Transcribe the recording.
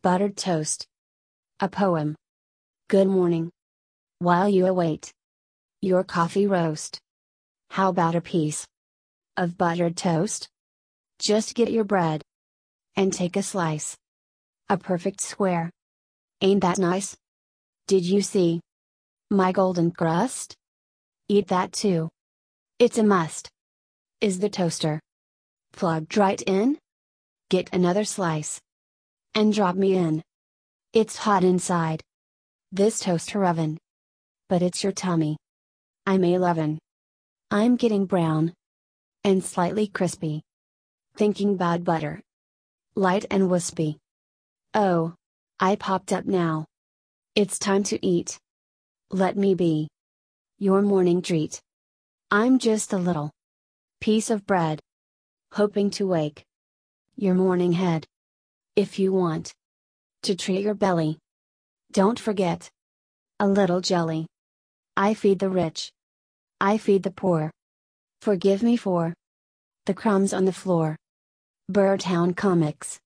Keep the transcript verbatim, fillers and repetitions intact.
Buttered Toast. A poem. Good morning. While you await your coffee roast, how about a piece of buttered toast? Just get your bread and take a slice. A perfect square. Ain't that nice? Did you see my golden crust? Eat that too. It's a must. Is the toaster plugged right in? Get another slice and drop me in. It's hot inside this toaster oven, but it's your tummy I'm a lovin'. I'm getting brown and slightly crispy, thinking 'bout butter, light and wispy. Oh, I popped up now. It's time to eat. Let me be your morning treat. I'm just a little piece of bread, hoping to wake your morning head. If you want to treat your belly, don't forget a little jelly. I feed the rich, I feed the poor. Forgive me for the crumbs on the floor. Birdtown Comics.